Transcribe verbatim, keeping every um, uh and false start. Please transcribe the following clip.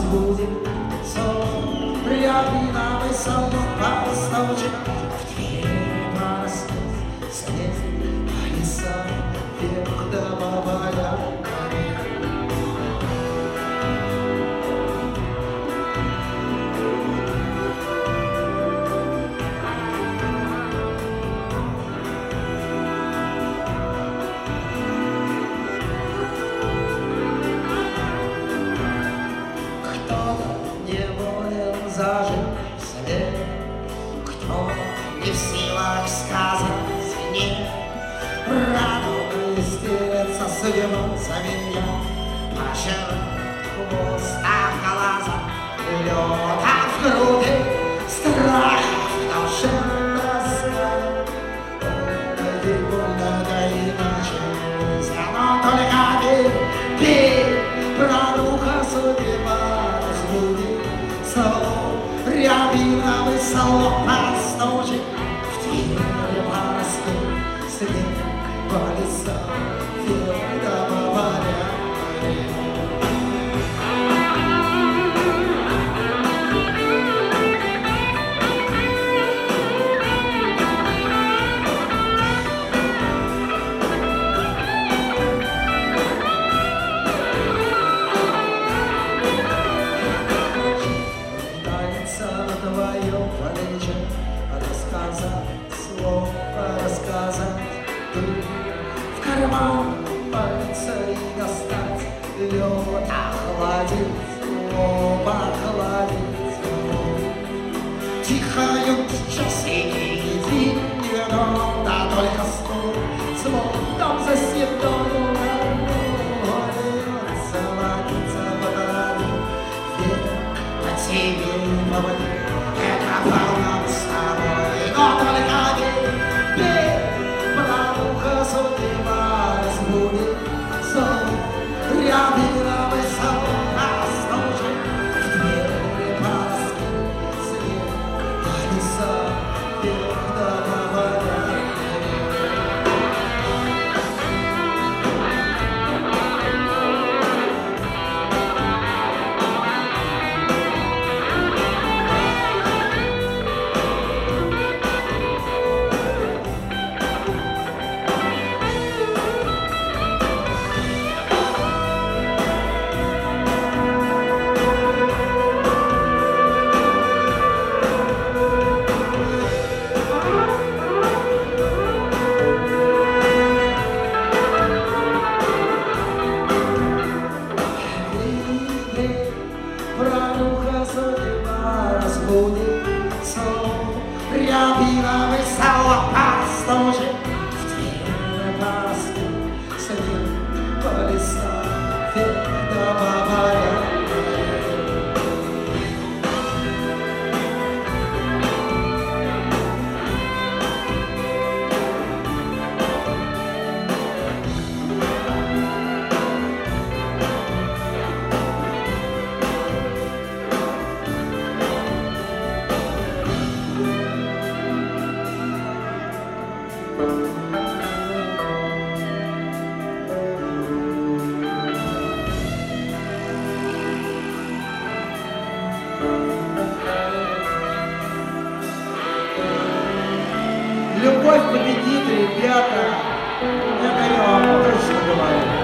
разбудит сон. Рябиновый солнце в двери проснулся снег, а леса вверх до бабаля. Не в силах сказать мне, радуга истерется, свернуться меня, пожирает хвост, а глаза лед, а в груди страх, в душе тоска. Ой, больно, да иначе нельзя, но только верь, верь, радуга судьба разбудит сон. Рябиновый солнце ночи в двери порастут снег по лесам вверх до бабаля. Танется на твоем плече рассказать, слово рассказать, в карман пальца и достать, лед охладить, лоб охладить. Тихают часы, иди, но да только стол, звон там за стеною, заводится по траве, вверх по тебе и по воде. Это волна с тобой, но только верь, верь, радуга судьба разбудит сон. Рябиновый солнце ночи в двери порастут снег, по лесам вверх до бабаля. Радуга судьба разбудит сон. Рябиновый солнце ночи в двери порастут снег, по лесам вверх до бабаля. Любовь победит, ребята. Это я вам точно говорю.